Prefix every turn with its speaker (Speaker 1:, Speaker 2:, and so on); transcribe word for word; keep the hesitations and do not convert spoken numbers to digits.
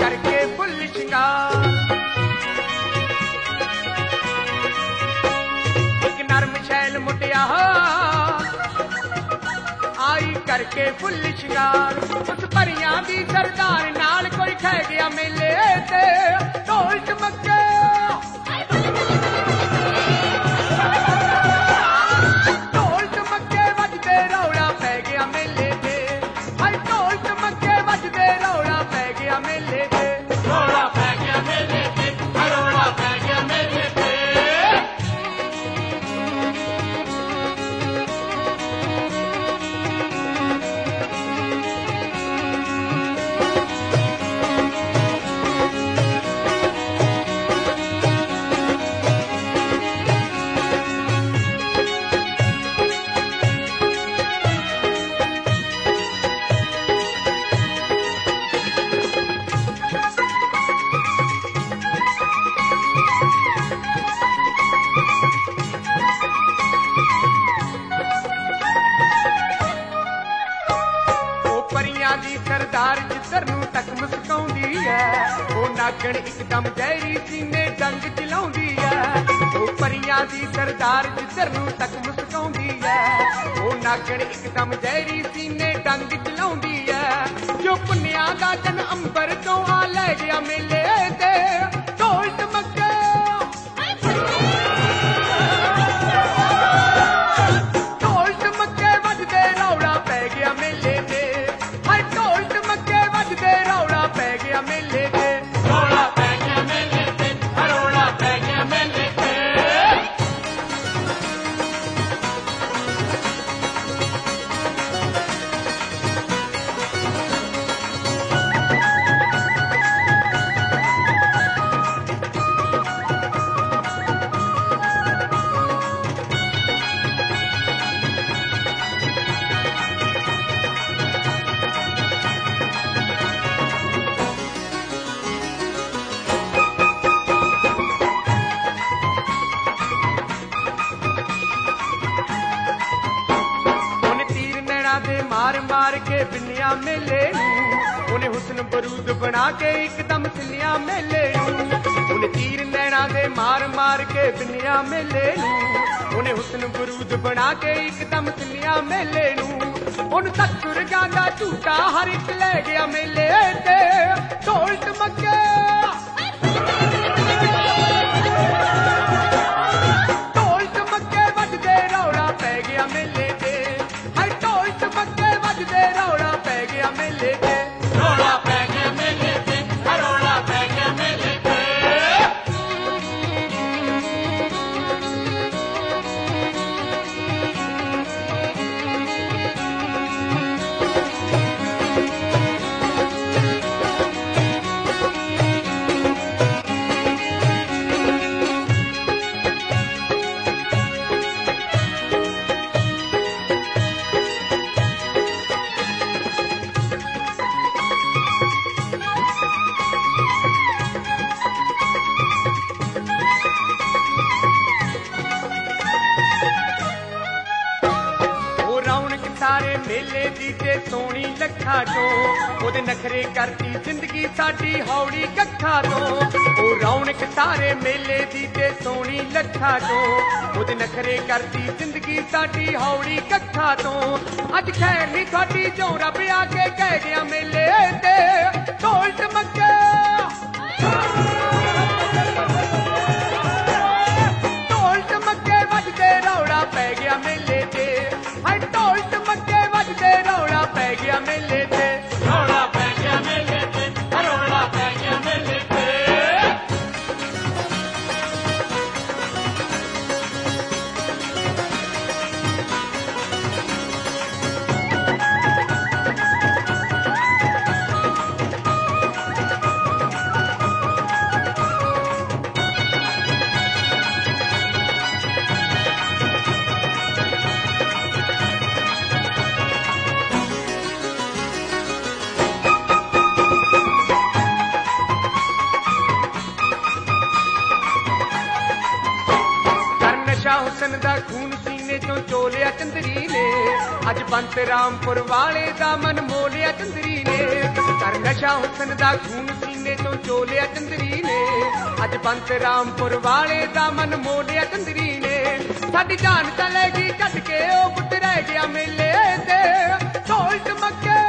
Speaker 1: करके फुल शिंगार। एक नरम शैल मुटिया आई करके फुल शिंगार। उस परियां दी सरदार नाल कोई खै गया मेले ते ढोल चमके ढोल चमके वजदे रौला पै गया मेले ते। हाय ढोल चमके वजदे रौला पै गया मेले ते।
Speaker 2: रौला पै गया मेले ते, रौला पै गया मेले ते।
Speaker 1: दी सरदार जिधर नूं तक मुस्काउंदी है ओ नागण एकदम जहरी सीने डंग चलाउंदी है। ओ परियां दी सरदार जिधर नूं तक मुस्काउंदी है ओ नागण एकदम जहरी सीने डंग चलाउंदी है। जो पुन्निया दा जन अंबर तो आ लै गया मेले ते ढोल चमके ढोल चमके वजदे रौला पै गया मेले ते। ढोल चमके वजदे रौला पै गया मेले ते।
Speaker 2: रौला पै गया मेले ते, रौला पै गया मेले ते।
Speaker 1: मार मार के बिन्निया मेले उन्हें हुस्न बरूद बना के एकदम सिलिया मेले। उन्हें तीर नैना दे मार मार के बिन्निया मेले उन्हें हुस्न बरूद बना के एकदम सिलिया मेले। उन सतुर गांदा झूठा हर एक ले गया मेले ते ढोल चमके ढोल चमके वजदे रौला पै गया मेले ते। ढोल चमके वजदे रौला पै गया मेले ते।
Speaker 2: रौला पै गया मेले ते, रौला पै गया मेले ते।
Speaker 1: सारे मेले दी ते सोनी लखा तो ओदे नखरे करती जिंदगी साडी हौली कखा तो। ओ रौनक सारे मेले दी ते सोनी लखा तो ओदे नखरे करती जिंदगी साडी हौली कखा तो। अज खैर नहीं थोड़ी जो रब आके कह गया मेले ते ढोल चमके ढोल चमके वजदे रौला पै गया मेले ते। ढोल चमके वजदे रौला पै गया मेले ते।
Speaker 2: रौला पै गया मेले ते, रौला पै गया मेले ते।
Speaker 1: हुसन दा खून सीने चों चोलिया चंदरी ने। अज बंत रामपुर वाले दा मन मोलिया चंदरी ने। कर नशा हुसन दा खून सीने ਸੀਨੇ ਤੋਂ ਚੋਲਿਆ ਚੰਦਰੀ ਨੇ, ਅੱਜ ਬੰਤ ਰਾਮਪੁਰ ਵਾਲੇ ਦਾ ਮਨ ਮੋਲਿਆ ਚੰਦਰੀ ਨੇ। ਸਾਡੀ ਜਾਨ ਚਲੇਗੀ ਛੱਡ ਕੇ ਉਹ ਪੁੱਤ ਰਹਿ ਗਿਆ ਮੇਲੇ ਤੇ, ਢੋਲ ਟਮਕੇ